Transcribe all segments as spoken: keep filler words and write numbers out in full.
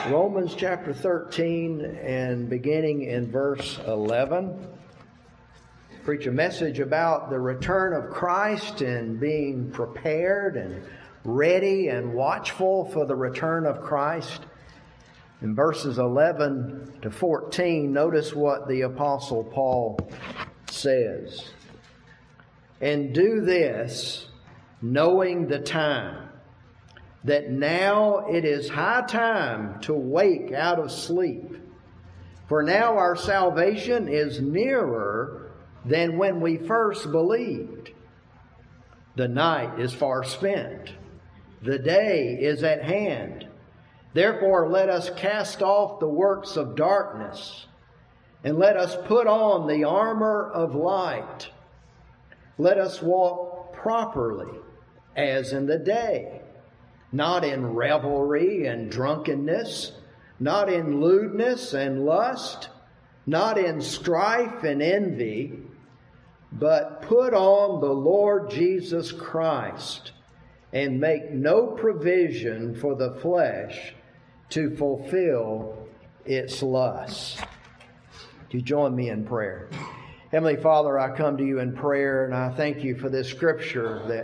Romans chapter thirteen and beginning in verse eleven. Preach a message about the return of Christ and being prepared and ready and watchful for the return of Christ. In verses eleven to fourteen, notice what the Apostle Paul says. And do this, knowing the time, that now it is high time to wake out of sleep. For now our salvation is nearer than when we first believed. The night is far spent. The day is at hand. Therefore let us cast off the works of darkness, and let us put on the armor of light. Let us walk properly as in the day, not in revelry and drunkenness, not in lewdness and lust, not in strife and envy, but put on the Lord Jesus Christ, and make no provision for the flesh to fulfill its lusts. Do you join me in prayer? Heavenly Father, I come to you in prayer, and I thank you for this scripture that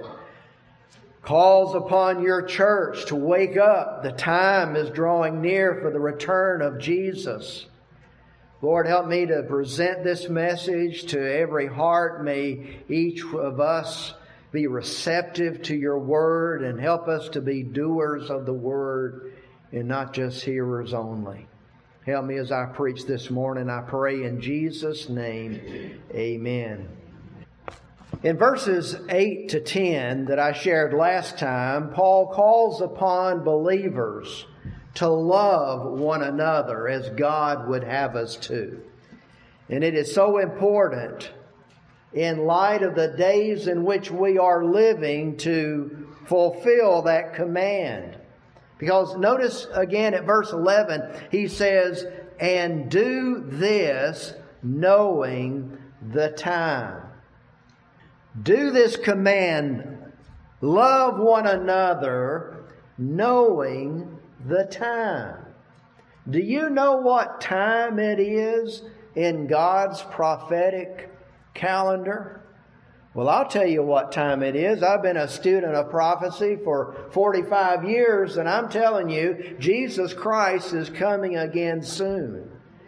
calls upon your church to wake up. The time is drawing near for the return of Jesus. Lord, help me to present this message to every heart. May each of us be receptive to your word, and help us to be doers of the word and not just hearers only. Help me as I preach this morning. I pray in Jesus' name, amen. In verses eight to ten that I shared last time, Paul calls upon believers to love one another as God would have us to. And it is so important in light of the days in which we are living to fulfill that command. Because notice again at verse eleven, he says, and do this knowing the time. Do this command, love one another, knowing the time. Do you know what time it is in God's prophetic calendar? Well, I'll tell you what time it is. I've been a student of prophecy for forty-five years, and I'm telling you, Jesus Christ is coming again soon.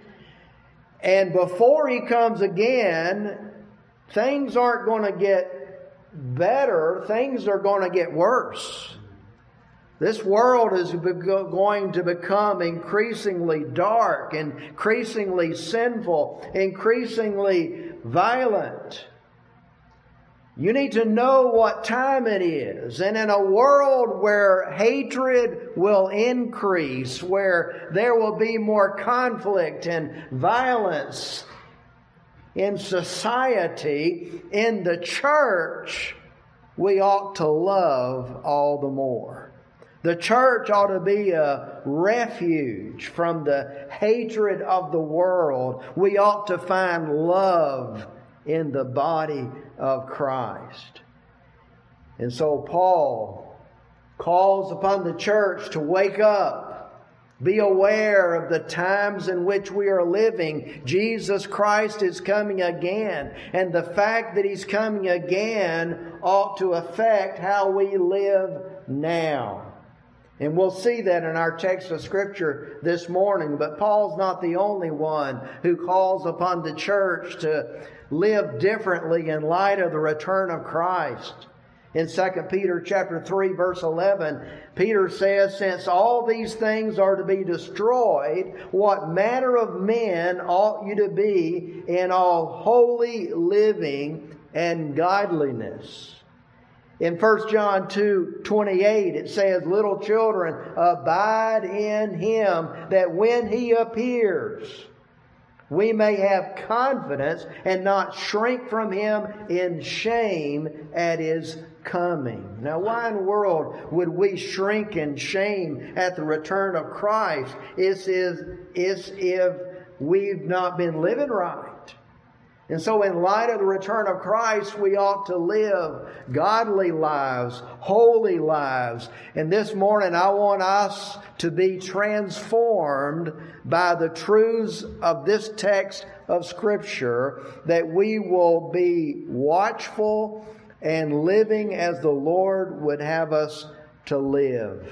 And before He comes again, things aren't going to get better. Things are going to get worse. This world is going to become increasingly dark, increasingly sinful, increasingly violent. You need to know what time it is. And in a world where hatred will increase, where there will be more conflict and violence in society, in the church, we ought to love all the more. The church ought to be a refuge from the hatred of the world. We ought to find love in the body of Christ. And so Paul calls upon the church to wake up, be aware of the times in which we are living. Jesus Christ is coming again, and the fact that He's coming again ought to affect how we live now. And we'll see that in our text of Scripture this morning. But Paul's not the only one who calls upon the church to live differently in light of the return of Christ. In Second Peter chapter three, verse eleven, Peter says, since all these things are to be destroyed, what manner of men ought you to be in all holy living and godliness? In First John two twenty-eight, it says, little children, abide in Him, that when He appears, we may have confidence and not shrink from Him in shame at His coming. Now, why in the world would we shrink in shame at the return of Christ? It's, it's if we've not been living right. And so in light of the return of Christ, we ought to live godly lives, holy lives. And this morning I want us to be transformed by the truths of this text of Scripture, that we will be watchful and living as the Lord would have us to live.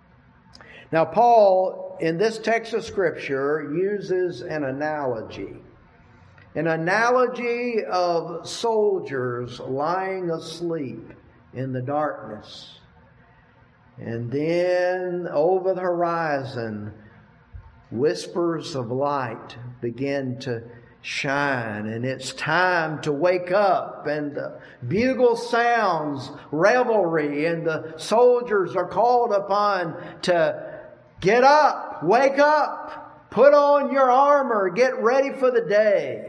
Now, Paul, in this text of Scripture, uses an analogy. An analogy of soldiers lying asleep in the darkness. And then over the horizon, whispers of light begin to shine, and it's time to wake up, and the bugle sounds revelry, and the soldiers are called upon to get up, wake up, put on your armor, get ready for the day.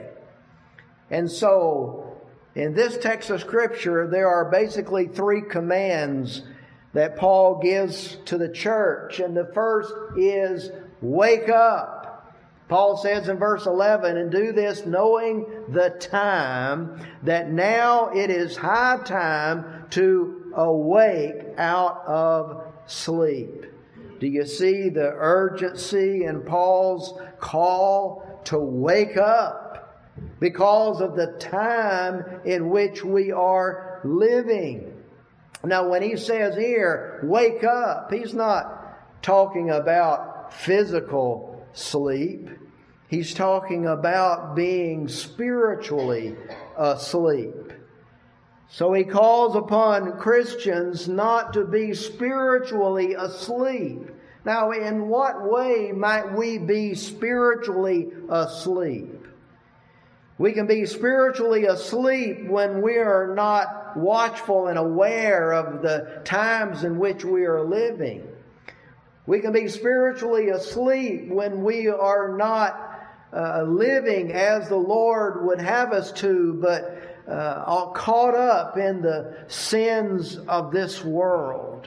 And so, in this text of Scripture, there are basically three commands that Paul gives to the church. And the first is, wake up. Paul says in verse eleven, and do this knowing the time, that now it is high time to awake out of sleep. Do you see the urgency in Paul's call to wake up? Because of the time in which we are living. Now, when he says here, wake up, he's not talking about physical sleep. He's talking about being spiritually asleep. So he calls upon Christians not to be spiritually asleep. Now, in what way might we be spiritually asleep? We can be spiritually asleep when we are not watchful and aware of the times in which we are living. We can be spiritually asleep when we are not uh, living as the Lord would have us to, but uh, all caught up in the sins of this world.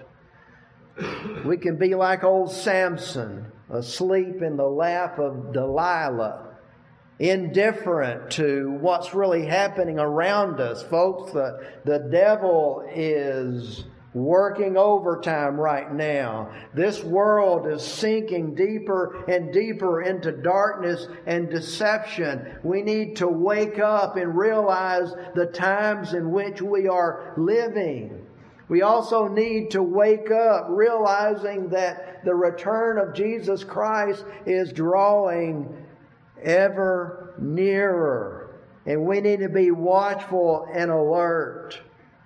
We can be like old Samson, asleep in the lap of Delilah, indifferent to what's really happening around us. Folks, the, the devil is working overtime right now. This world is sinking deeper and deeper into darkness and deception. We need to wake up and realize the times in which we are living. We also need to wake up realizing that the return of Jesus Christ is drawing ever nearer, and we need to be watchful and alert.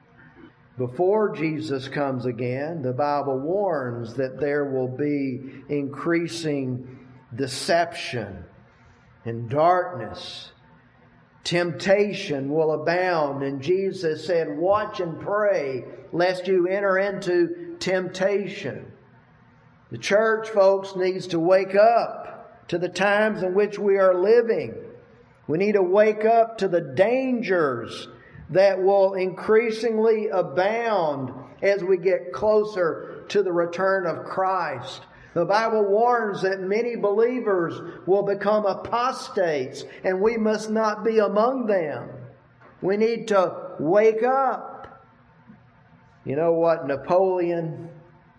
Before Jesus comes again, the Bible warns that there will be increasing deception and darkness. Temptation will abound, and Jesus said, watch and pray lest you enter into temptation. The church, folks, needs to wake up to the times in which we are living. We need to wake up to the dangers that will increasingly abound as we get closer to the return of Christ. The Bible warns that many believers will become apostates, and we must not be among them. We need to wake up. You know what Napoleon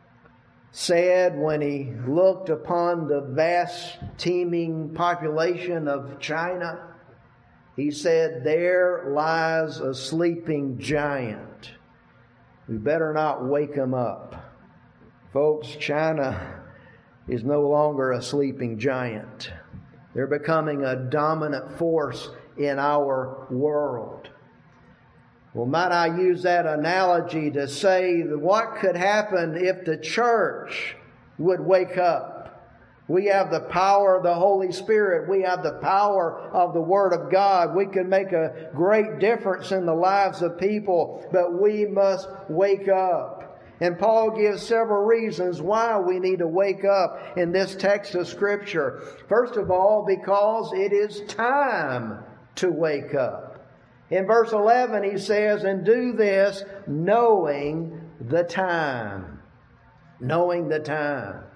said when he looked upon the vast teeming population of China? He said, there lies a sleeping giant. We better not wake him up. Folks, China is no longer a sleeping giant. They're becoming a dominant force in our world. Well, might I use that analogy to say that what could happen if the church would wake up? We have the power of the Holy Spirit. We have the power of the Word of God. We can make a great difference in the lives of people, but we must wake up. And Paul gives several reasons why we need to wake up in this text of Scripture. First of all, because it is time to wake up. In verse eleven, he says, and do this knowing the time. Knowing the time.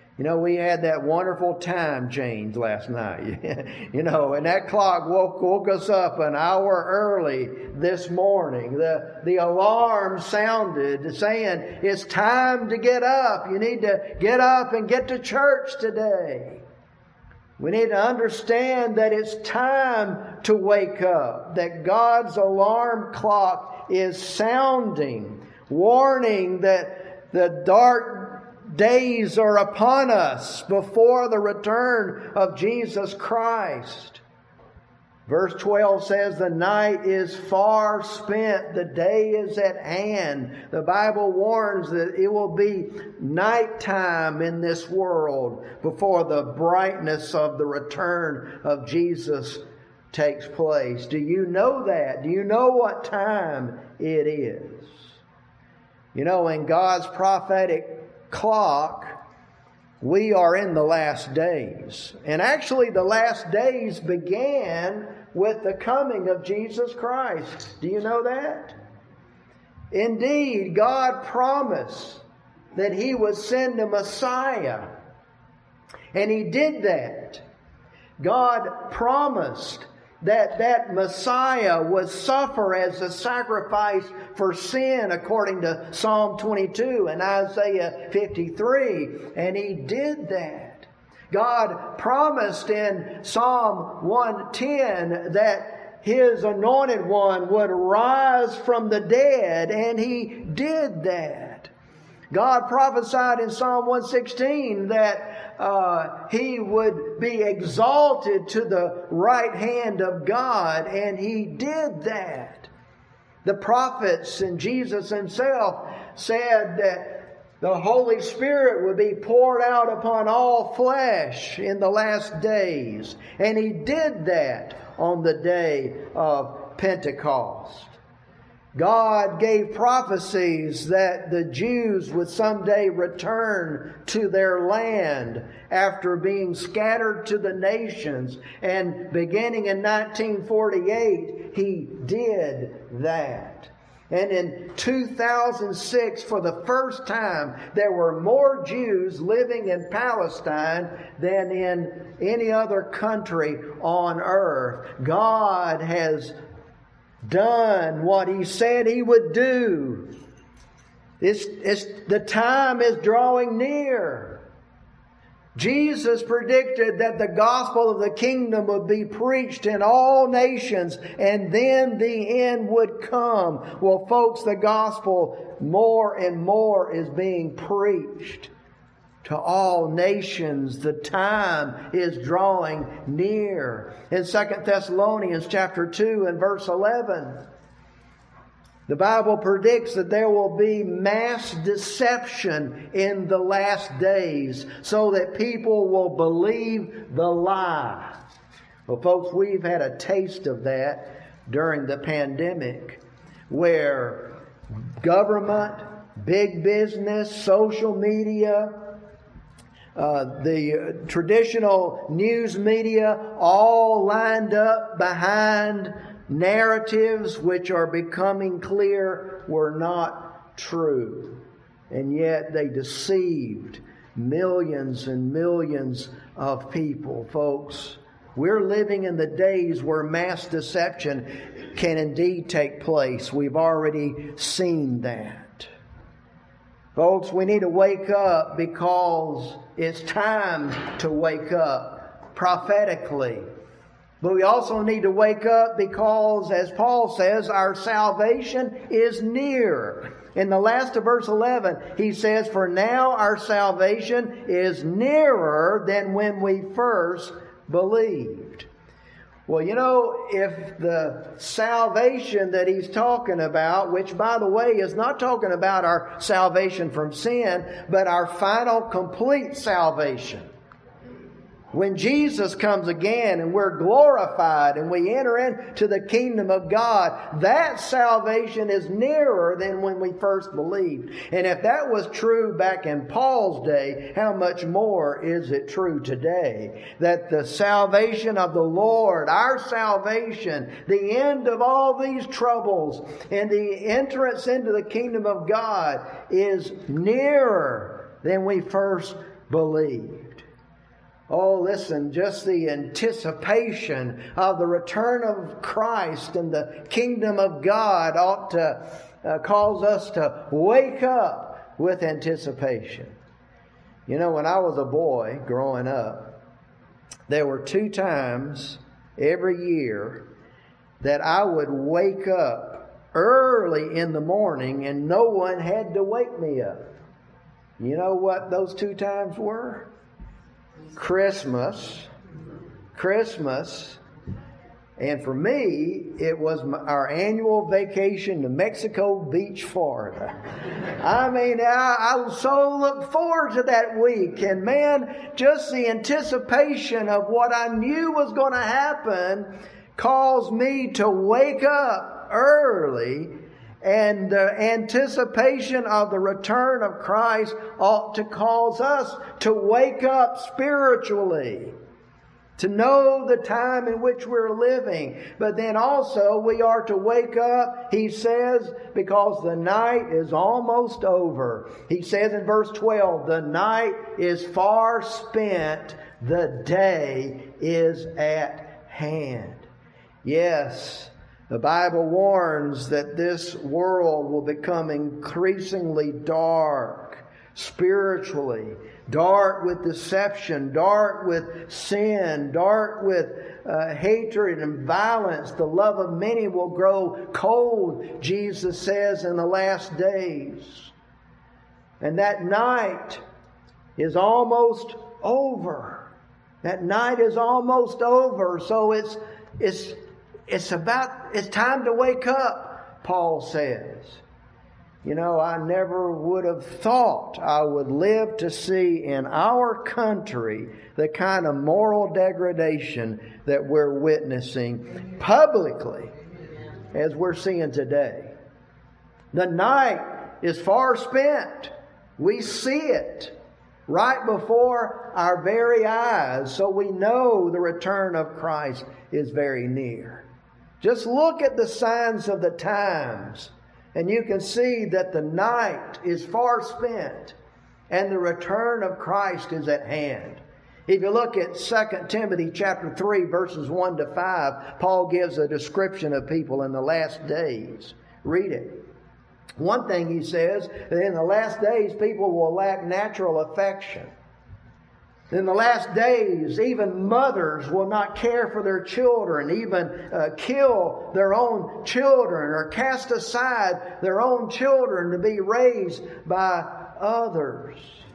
You know, we had that wonderful time change last night. You know, and that clock woke, woke us up an hour early this morning. The, the alarm sounded saying, it's time to get up. You need to get up and get to church today. We need to understand that it's time to wake up, that God's alarm clock is sounding, warning that the dark days are upon us before the return of Jesus Christ. Verse twelve says, the night is far spent, the day is at hand. The Bible warns that it will be nighttime in this world before the brightness of the return of Jesus takes place. Do you know that? Do you know what time it is? You know, in God's prophetic clock, we are in the last days. And actually, the last days began with the coming of Jesus Christ. Do you know that? Indeed, God promised that He would send a Messiah. And He did that. God promised that that Messiah would suffer as a sacrifice for sin according to Psalm twenty-two and Isaiah fifty-three. And He did that. God promised in Psalm one ten that His anointed one would rise from the dead, and He did that. God prophesied in Psalm one sixteen that uh, He would be exalted to the right hand of God, and He did that. The prophets and Jesus Himself said that the Holy Spirit would be poured out upon all flesh in the last days, and He did that on the day of Pentecost. God gave prophecies that the Jews would someday return to their land after being scattered to the nations. And beginning in nineteen forty-eight, He did that. And in two thousand six, for the first time, there were more Jews living in Palestine than in any other country on earth. God has done what He said He would do. It's, it's, the time is drawing near. Jesus predicted that the gospel of the kingdom would be preached in all nations, and then the end would come. Well, folks, the gospel more and more is being preached to all nations. The time is drawing near. In Second Thessalonians chapter two and verse eleven, the Bible predicts that there will be mass deception in the last days so that people will believe the lie. Well, folks, we've had a taste of that during the pandemic, where government, big business, social media, Uh, the traditional news media all lined up behind narratives which are becoming clear were not true. And yet they deceived millions and millions of people. Folks, we're living in the days where mass deception can indeed take place. We've already seen that. Folks, we need to wake up because it's time to wake up prophetically. But we also need to wake up because, as Paul says, our salvation is near. In the last of verse eleven, he says, "For now our salvation is nearer than when we first believed." Well, you know, if the salvation that he's talking about, which, by the way, is not talking about our salvation from sin, but our final complete salvation. When Jesus comes again and we're glorified and we enter into the kingdom of God, that salvation is nearer than when we first believed. And if that was true back in Paul's day, how much more is it true today? That the salvation of the Lord, our salvation, the end of all these troubles, and the entrance into the kingdom of God is nearer than we first believed. Oh, listen, just the anticipation of the return of Christ and the kingdom of God ought to uh, cause us to wake up with anticipation. You know, when I was a boy growing up, there were two times every year that I would wake up early in the morning and no one had to wake me up. You know what those two times were? Christmas, Christmas, and for me, it was my, our annual vacation to Mexico Beach, Florida. I mean, I, I so look forward to that week, and man, just the anticipation of what I knew was going to happen caused me to wake up early. And the anticipation of the return of Christ ought to cause us to wake up spiritually, to know the time in which we're living. But then also we are to wake up, he says, because the night is almost over. He says in verse twelve, the night is far spent, the day is at hand. Yes, the Bible warns that this world will become increasingly dark spiritually, dark with deception, dark with sin, dark with uh, hatred and violence. The love of many will grow cold, Jesus says, in the last days. And that night is almost over. That night is almost over. So it's it's It's about, it's time to wake up, Paul says. You know, I never would have thought I would live to see in our country the kind of moral degradation that we're witnessing publicly as we're seeing today. The night is far spent. We see it right before our very eyes, so we know the return of Christ is very near. Just look at the signs of the times, and you can see that the night is far spent and the return of Christ is at hand. If you look at Second Timothy chapter three, verses one to five, Paul gives a description of people in the last days. Read it. One thing he says, that in the last days people will lack natural affection. In the last days, even mothers will not care for their children, even uh, kill their own children or cast aside their own children to be raised by others.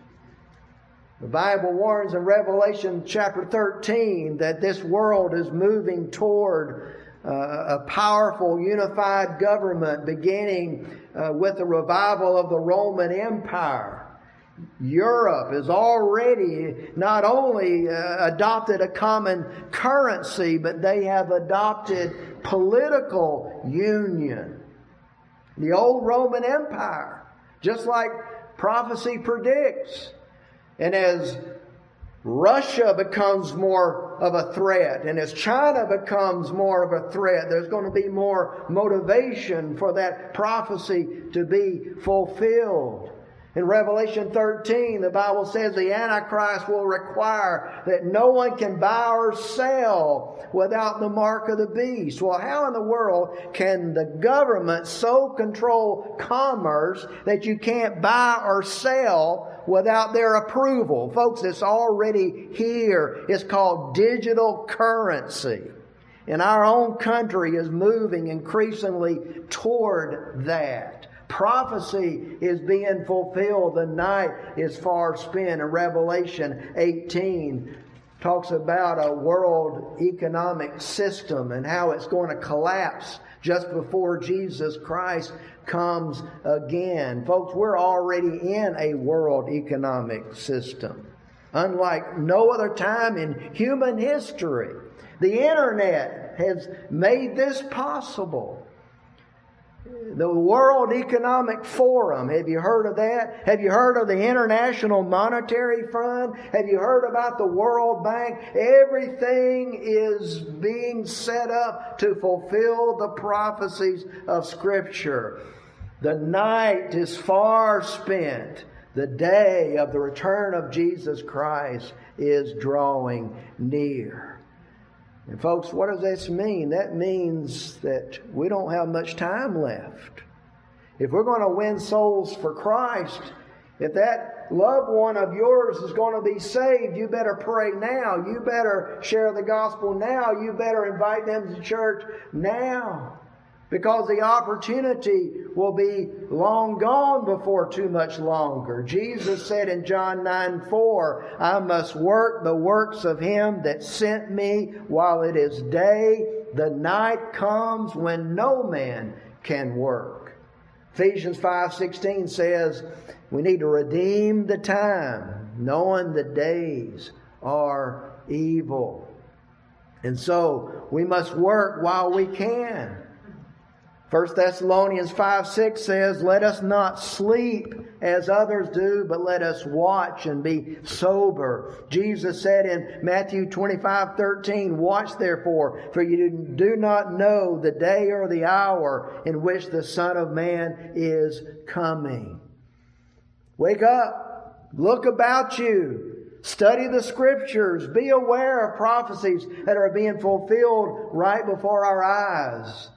The Bible warns in Revelation chapter thirteen that this world is moving toward uh, a powerful unified government beginning uh, with the revival of the Roman Empire. Europe has already not only uh, adopted a common currency, but they have adopted political union. The old Roman Empire, just like prophecy predicts. And as Russia becomes more of a threat, and as China becomes more of a threat, there's going to be more motivation for that prophecy to be fulfilled. In Revelation thirteen, the Bible says the Antichrist will require that no one can buy or sell without the mark of the beast. Well, how in the world can the government so control commerce that you can't buy or sell without their approval? Folks, it's already here. It's called digital currency. And our own country is moving increasingly toward that. Prophecy is being fulfilled. The night is far spent. And Revelation eighteen talks about a world economic system and how it's going to collapse just before Jesus Christ comes again. Folks, we're already in a world economic system. Unlike no other time in human history. The internet has made this possible. The World Economic Forum, have you heard of that? Have you heard of the International Monetary Fund? Have you heard about the World Bank? Everything is being set up to fulfill the prophecies of Scripture. The night is far spent. The day of the return of Jesus Christ is drawing near. And folks, what does this mean? That means that we don't have much time left. If we're going to win souls for Christ, if that loved one of yours is going to be saved, you better pray now. You better share the gospel now. You better invite them to church now. Because the opportunity will be long gone before too much longer. Jesus said in John nine four, I must work the works of Him that sent me while it is day. The night comes when no man can work. Ephesians five sixteen says we need to redeem the time, knowing the days are evil. And so we must work while we can. First Thessalonians five six says, let us not sleep as others do, but let us watch and be sober. Jesus said in Matthew twenty-five thirteen, watch therefore, for you do not know the day or the hour in which the Son of Man is coming. Wake up. Look about you. Study the Scriptures. Be aware of prophecies that are being fulfilled right before our eyes.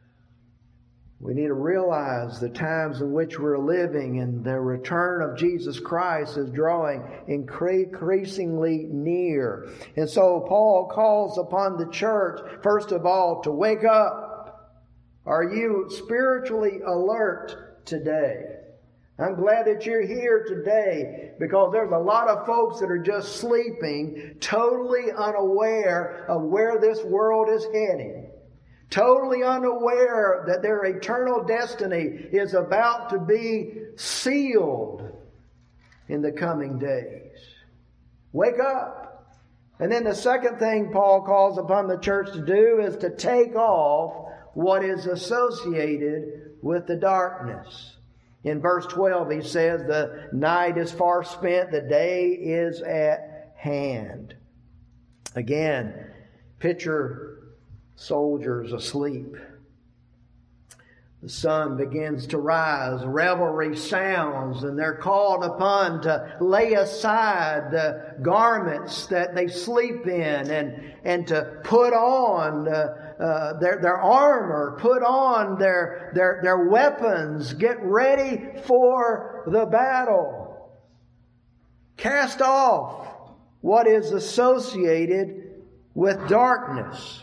We need to realize the times in which we're living, and the return of Jesus Christ is drawing increasingly near. And so Paul calls upon the church, first of all, to wake up. Are you spiritually alert today? I'm glad that you're here today, because there's a lot of folks that are just sleeping, totally unaware of where this world is heading. Totally unaware that their eternal destiny is about to be sealed in the coming days. Wake up. And then the second thing Paul calls upon the church to do is to take off what is associated with the darkness. In verse twelve he says, the night is far spent, the day is at hand. Again, picture soldiers asleep. The sun begins to rise, revelry sounds, and they're called upon to lay aside the garments that they sleep in and, and to put on uh, uh, their, their armor, put on their, their, their weapons, get ready for the battle. Cast off what is associated with darkness.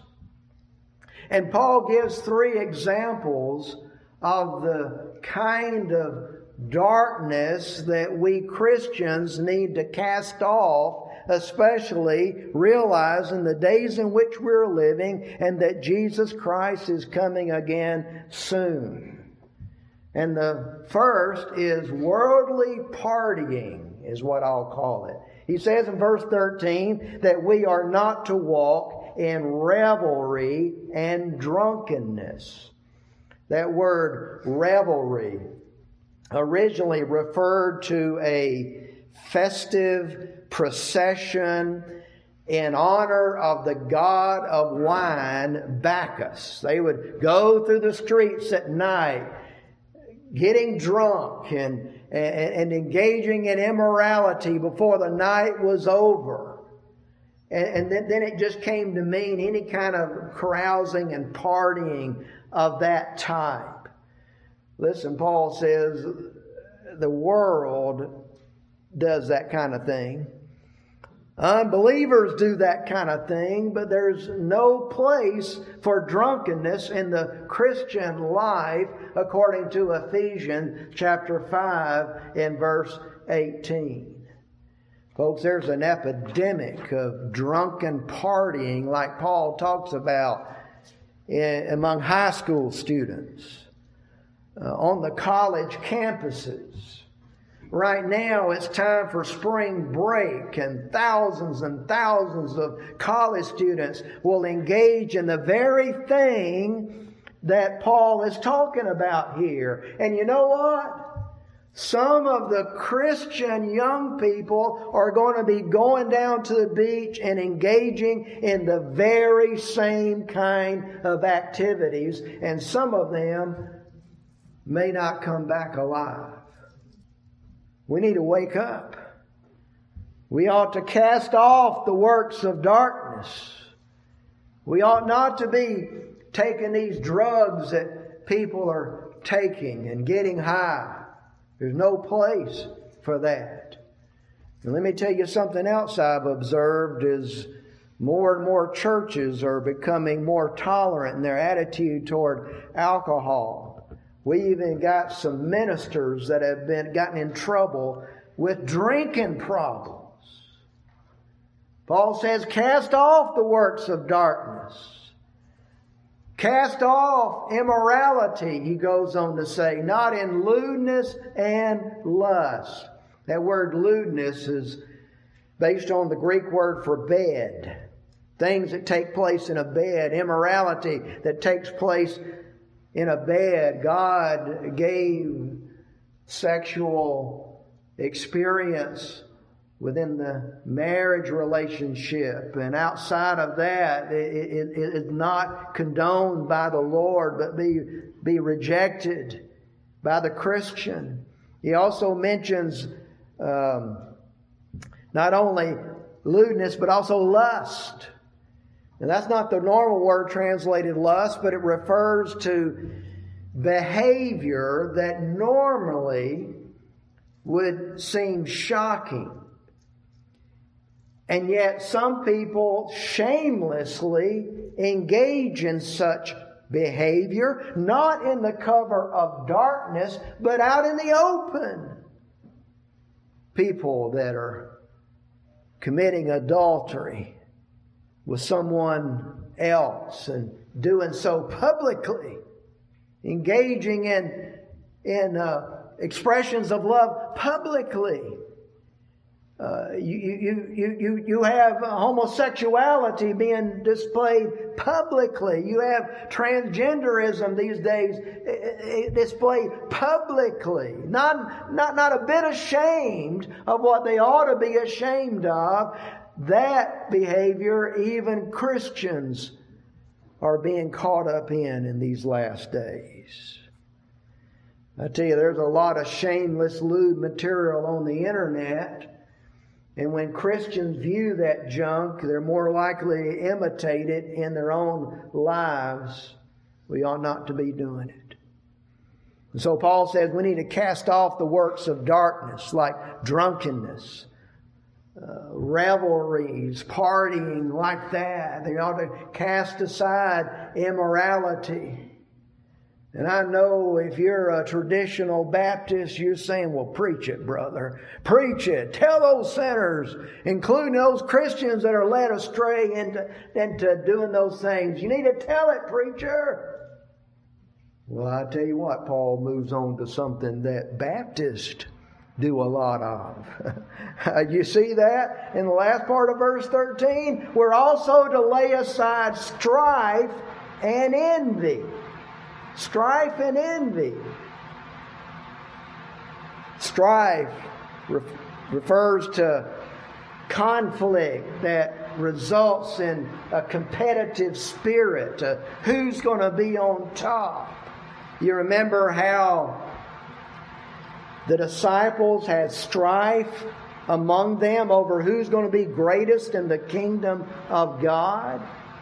And Paul gives three examples of the kind of darkness that we Christians need to cast off, especially realizing the days in which we're living and that Jesus Christ is coming again soon. And the first is worldly partying, is what I'll call it. He says in verse thirteen that we are not to walk in revelry and drunkenness. That word revelry originally referred to a festive procession in honor of the god of wine, Bacchus. They would go through the streets at night getting drunk and, and, and engaging in immorality before the night was over. And, and then, then it just came to mean any kind of carousing and partying of that type. Listen, Paul says the world does that kind of thing. Unbelievers do that kind of thing, but there's no place for drunkenness in the Christian life, according to Ephesians chapter five and verse eighteen. Folks, there's an epidemic of drunken partying like Paul talks about in, among high school students, uh, on the college campuses. Right now, it's time for spring break, and thousands and thousands of college students will engage in the very thing that Paul is talking about here. And you know what? Some of the Christian young people are going to be going down to the beach and engaging in the very same kind of activities, and some of them may not come back alive. We need to wake up. We ought to cast off the works of darkness. We ought not to be taking these drugs that people are taking and getting high. There's no place for that. And let me tell you something else I've observed is more and more churches are becoming more tolerant in their attitude toward alcohol. We even got some ministers that have been gotten in trouble with drinking problems. Paul says, cast off the works of darkness. Cast off immorality, he goes on to say, not in lewdness and lust. That word lewdness is based on the Greek word for bed. Things that take place in a bed. Immorality that takes place in a bed. God gave sexual experience within the marriage relationship. And outside of that, it, it, it is not condoned by the Lord, but be, be rejected by the Christian. He also mentions um, not only lewdness, but also lust. And that's not the normal word translated lust, but it refers to behavior that normally would seem shocking. And yet some people shamelessly engage in such behavior, not in the cover of darkness, but out in the open. People that are committing adultery with someone else and doing so publicly, engaging in, in uh, expressions of love publicly. Uh, you, you, you, you, you have homosexuality being displayed publicly. You have transgenderism these days displayed publicly. Not, not, not a bit ashamed of what they ought to be ashamed of. That behavior, even Christians are being caught up in in these last days. I tell you, there's a lot of shameless, lewd material on the internet. And when Christians view that junk, they're more likely to imitate it in their own lives. We ought not to be doing it. And so Paul says we need to cast off the works of darkness like drunkenness, uh, revelries, partying like that. They ought to cast aside immorality. And I know if you're a traditional Baptist, you're saying, well, preach it, brother. Preach it. Tell those sinners, including those Christians that are led astray into, into doing those things. You need to tell it, preacher. Well, I tell you what, Paul moves on to something that Baptists do a lot of. You see that in the last part of verse thirteen? We're also to lay aside strife and envy. Strife and envy. Strife re- refers to conflict that results in a competitive spirit. Uh, who's going to be on top? You remember how the disciples had strife among them over who's going to be greatest in the kingdom of God?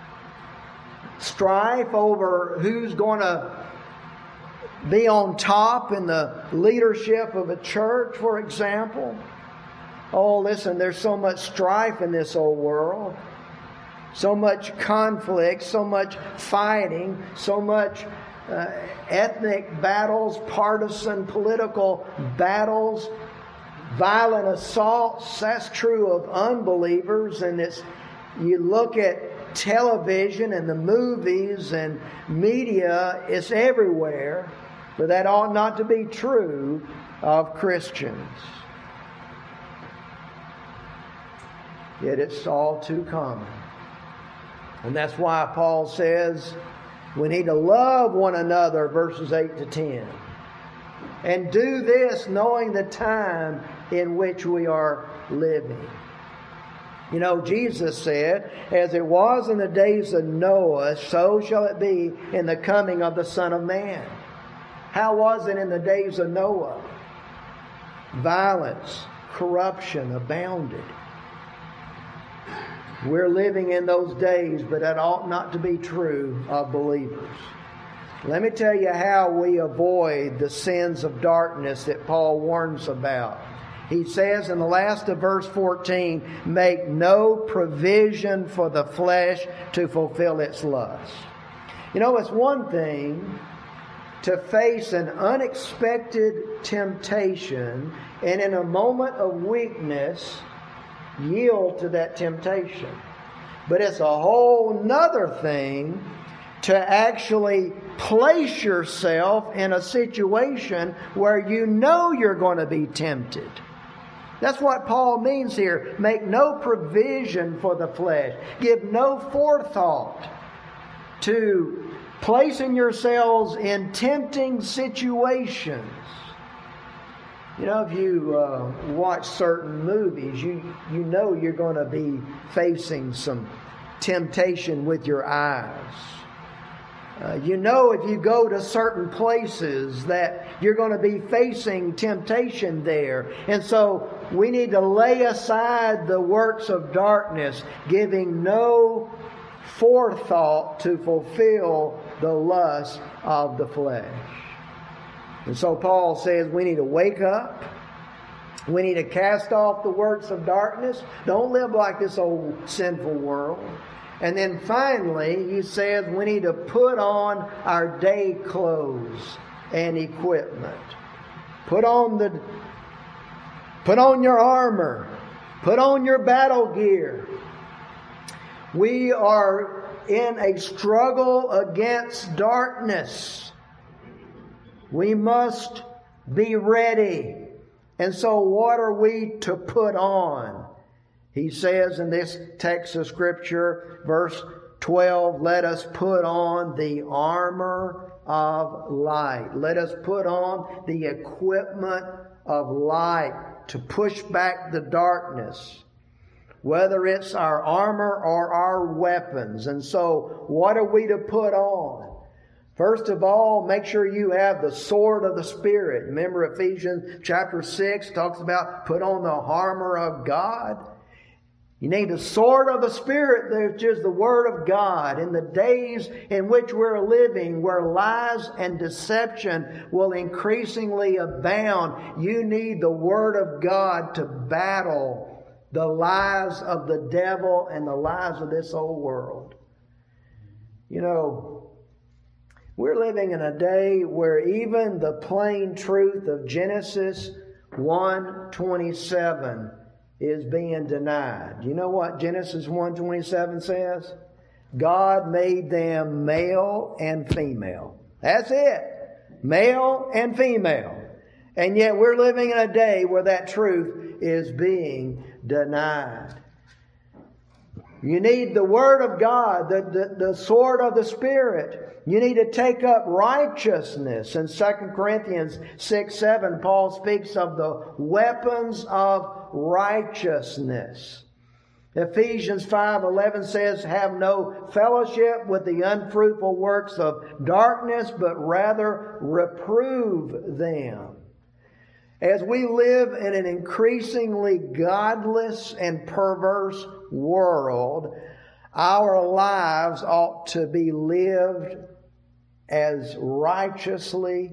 Strife over who's going to be on top in the leadership of a church, for example. Oh, listen, there's so much strife in this old world. So much conflict, so much fighting, so much uh, ethnic battles, partisan political battles, violent assaults. That's true of unbelievers. And it's, you look at television and the movies and media, it's everywhere. But that ought not to be true of Christians. Yet it's all too common. And that's why Paul says we need to love one another, verses eight to ten. And do this knowing the time in which we are living. You know, Jesus said, as it was in the days of Noah, so shall it be in the coming of the Son of Man. How was it in the days of Noah? violence, corruption abounded. We're living in those days, but that ought not to be true of believers. Let me tell you how we avoid the sins of darkness that Paul warns about. He says in the last of verse fourteen, make no provision for the flesh to fulfill its lust. You know, it's one thing to face an unexpected temptation and in a moment of weakness yield to that temptation. But it's a whole nother thing to actually place yourself in a situation where you know you're going to be tempted. That's what Paul means here. Make no provision for the flesh. Give no forethought to placing yourselves in tempting situations. You know, if you uh, watch certain movies, you, you know you're going to be facing some temptation with your eyes. Uh, you know if you go to certain places that you're going to be facing temptation there. And so we need to lay aside the works of darkness, giving no forethought to fulfill the lust of the flesh. And so Paul says we need to wake up. We need to cast off the works of darkness. Don't live like this old sinful world. And then finally, he says we need to put on our day clothes and equipment. Put on the, put on your armor. Put on your battle gear. We are in a struggle against darkness. We must be ready. And so what are we to put on? He says in this text of Scripture, verse twelve, let us put on the armor of light. Let us put on the equipment of light to push back the darkness, whether it's our armor or our weapons. And so what are we to put on? First of all, make sure you have the sword of the Spirit. Remember Ephesians chapter six talks about put on the armor of God. You need the sword of the Spirit, which is the Word of God. In the days in which we're living, where lies and deception will increasingly abound, you need the Word of God to battle the lies of the devil and the lies of this old world. You know, we're living in a day where even the plain truth of Genesis one twenty-seven is being denied. You know what Genesis one twenty-seven says? God made them male and female. That's it. Male and female. And yet we're living in a day where that truth is being denied. You need the Word of God, the, the, the sword of the Spirit. You need to take up righteousness. In Second Corinthians six seven, Paul speaks of the weapons of righteousness. Ephesians five eleven says, have no fellowship with the unfruitful works of darkness, but rather reprove them. As we live in an increasingly godless and perverse world, our lives ought to be lived as righteously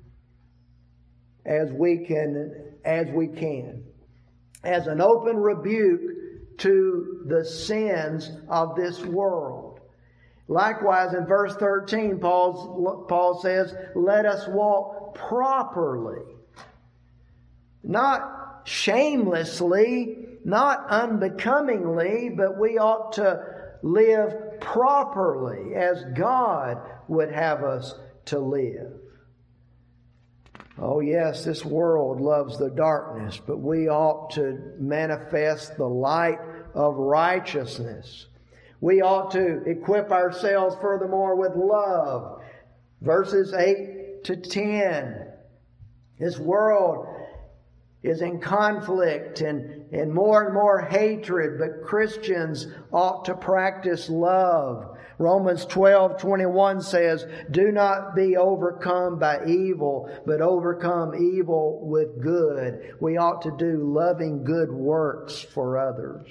as we can, as we can, as an open rebuke to the sins of this world. Likewise, in verse thirteen, Paul's, Paul says, let us walk properly. Not shamelessly, not unbecomingly, but we ought to live properly as God would have us to live. Oh yes, this world loves the darkness, but we ought to manifest the light of righteousness. We ought to equip ourselves furthermore with love. Verses eight to ten. This world is in conflict and, and more and more hatred, but Christians ought to practice love. Romans twelve twenty-one says, "Do not be overcome by evil, but overcome evil with good." We ought to do loving good works for others.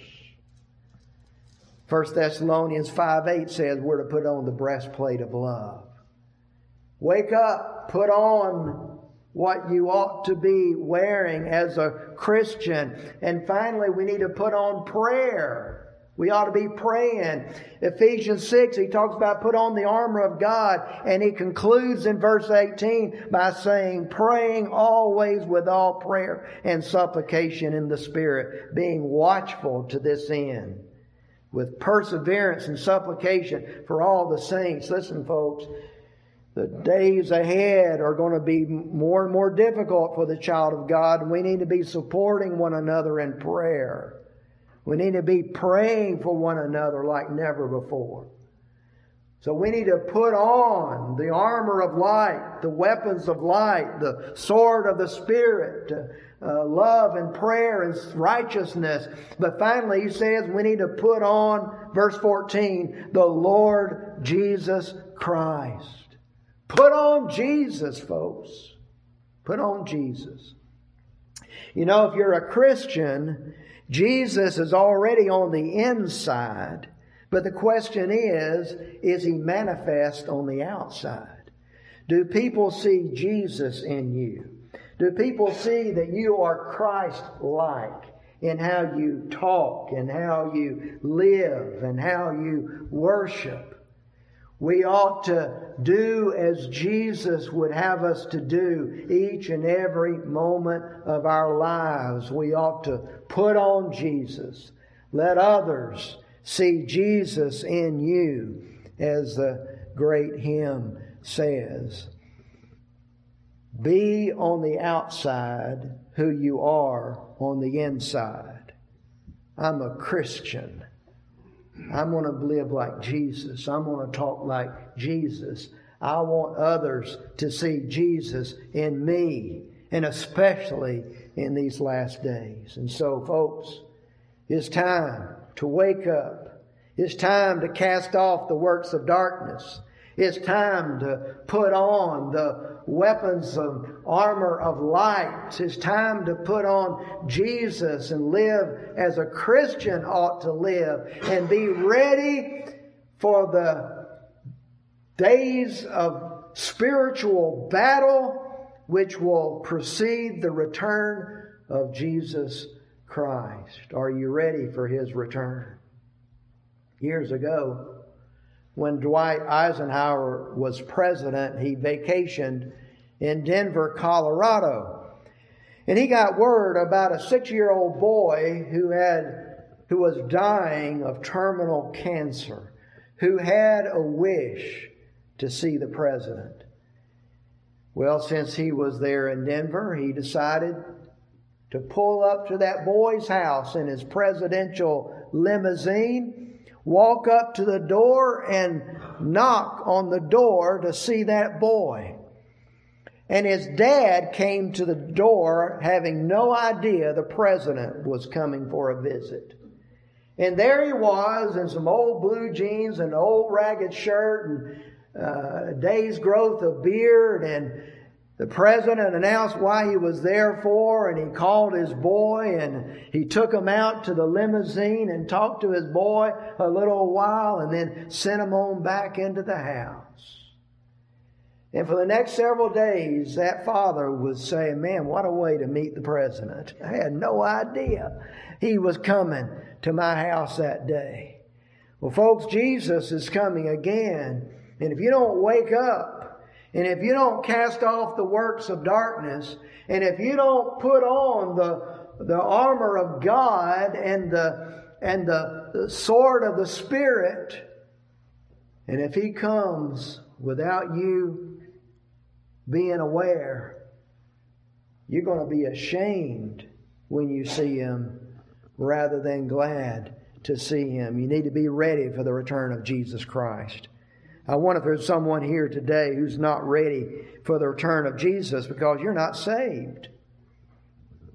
First Thessalonians five eight says we're to put on the breastplate of love. Wake up, put on what you ought to be wearing as a Christian. And finally, we need to put on prayer. We ought to be praying. Ephesians six, he talks about put on the armor of God. And he concludes in verse eighteen by saying, praying always with all prayer and supplication in the Spirit, being watchful to this end, with perseverance and supplication for all the saints. Listen, folks, the days ahead are going to be more and more difficult for the child of God, and we need to be supporting one another in prayer. We need to be praying for one another like never before. So we need to put on the armor of light, the weapons of light, the sword of the Spirit, uh, love and prayer and righteousness. But finally, he says we need to put on, verse fourteen, the Lord Jesus Christ. Put on Jesus, folks. Put on Jesus. You know, if you're a Christian, Jesus is already on the inside. But the question is, is He manifest on the outside? Do people see Jesus in you? Do people see that you are Christ-like in how you talk and how you live and how you worship? We ought to do as Jesus would have us to do each and every moment of our lives. We ought to put on Jesus. Let others see Jesus in you, as the great hymn says. Be on the outside who you are on the inside. I'm a Christian. I'm going to live like Jesus. I'm going to talk like Jesus. I want others to see Jesus in me, and especially in these last days. And so, folks, it's time to wake up. It's time to cast off the works of darkness. It's time to put on the weapons of armor of light. It's time to put on Jesus and live as a Christian ought to live, and be ready for the days of spiritual battle which will precede the return of Jesus Christ. Are you ready for His return? Years ago, when Dwight Eisenhower was president, he vacationed in Denver, Colorado. And he got word about a six-year-old boy who had, who was dying of terminal cancer, who had a wish to see the president. Well, since he was there in Denver, he decided to pull up to that boy's house in his presidential limousine, walk up to the door and knock on the door to see that boy. And his dad came to the door having no idea the president was coming for a visit. And there he was in some old blue jeans and an old ragged shirt and uh, a day's growth of beard. And the president announced why he was there for, and he called his boy and he took him out to the limousine and talked to his boy a little while and then sent him on back into the house. And for the next several days, that father was saying, man, what a way to meet the president. I had no idea he was coming to my house that day. Well, folks, Jesus is coming again. And if you don't wake up, and if you don't cast off the works of darkness, and if you don't put on the, the armor of God and the, and the, the sword of the Spirit, and if He comes without you being aware, you're going to be ashamed when you see Him rather than glad to see Him. You need to be ready for the return of Jesus Christ. I wonder if there's someone here today who's not ready for the return of Jesus because you're not saved.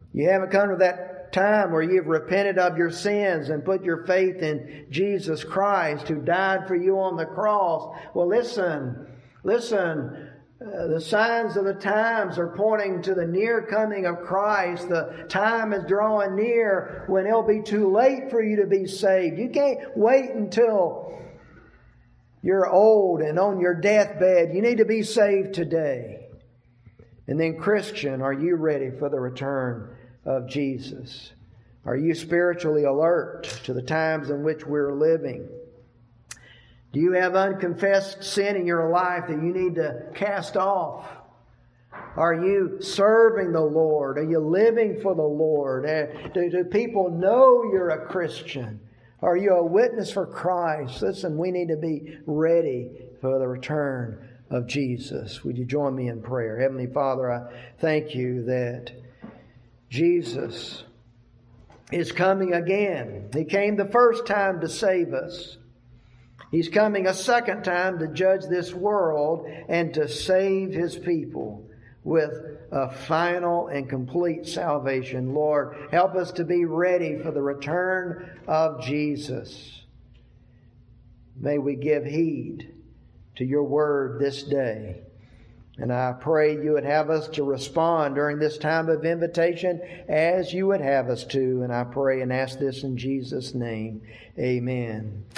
You haven't come to that time where you've repented of your sins and put your faith in Jesus Christ who died for you on the cross. Well, listen, listen. Uh, the signs of the times are pointing to the near coming of Christ. The time is drawing near when it'll be too late for you to be saved. You can't wait until you're old and on your deathbed. You need to be saved today. And then, Christian, are you ready for the return of Jesus? Are you spiritually alert to the times in which we're living? Do you have unconfessed sin in your life that you need to cast off? Are you serving the Lord? Are you living for the Lord? Do, do people know you're a Christian? Are you a witness for Christ? Listen, we need to be ready for the return of Jesus. Would you join me in prayer? Heavenly Father, I thank you that Jesus is coming again. He came the first time to save us. He's coming a second time to judge this world and to save His people with a final and complete salvation. Lord, help us to be ready for the return of Jesus. May we give heed to your word this day. And I pray you would have us to respond during this time of invitation as you would have us to. And I pray and ask this in Jesus' name. Amen.